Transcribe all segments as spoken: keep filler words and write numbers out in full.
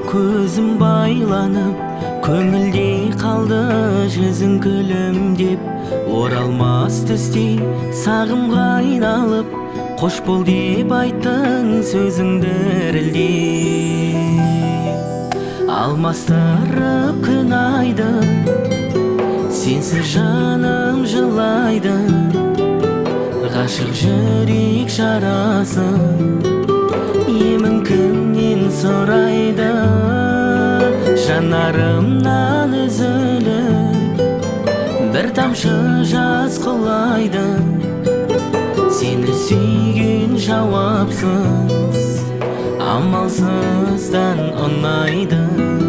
көзім байланып, көңілдей қалды жүзің күлімдеп. Оралмас түстей сағымға айналып, қош бол деп айттың сөзің дірілдеп. Алмастырып күн айды, сенсіз жаным жылайды. Ғашық жүрек жарасы, емін кімнен сұрайды. Жанарымнан үзіліп, бір тамшы жас құлайды. Сені сүйген жауапсыз, амалсыздан ұнайды.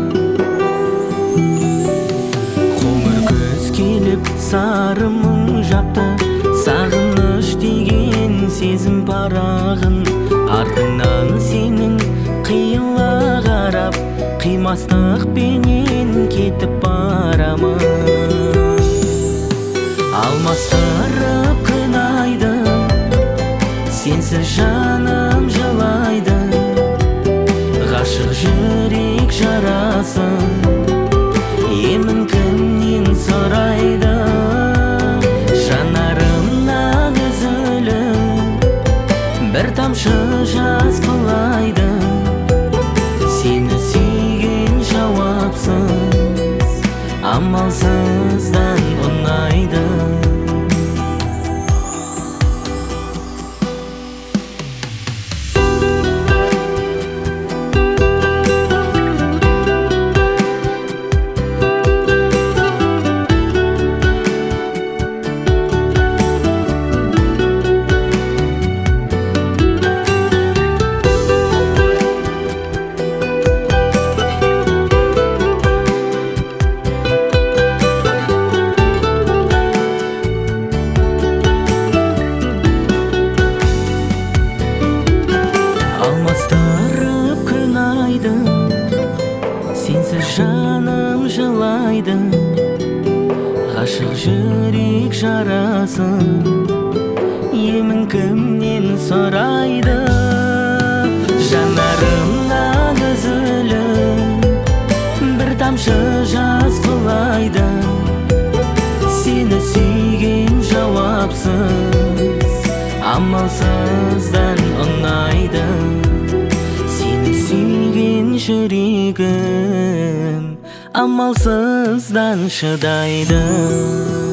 Қоңыр күз келіп сары мұң жапты, сағыныш деген сезім парағын. Артыңнан сенің қиыла қарап, қимастықпенен кетіп барамын. Алмастырып күн айды, сенсіз жаным жылайды. Ғашық жүрек жарасы, емін кімнен сұрайды. Жанарымнан үзіліп, бір тамшы жас құлайды. Сені сүйген жауапсыз, амалсыздан ұнайды. Алмастырып күн айды, сенсіз жаным жылайды. Ғашық жүрек жарасы, емін кімнен сұрайды. Жанарымнан үзіліп, бір тамшы жас құлайды. Сені сүйген жауапсыз, амалсыздан ұнайды. Сені сүйген жүрегім амалсыздан шыдайды.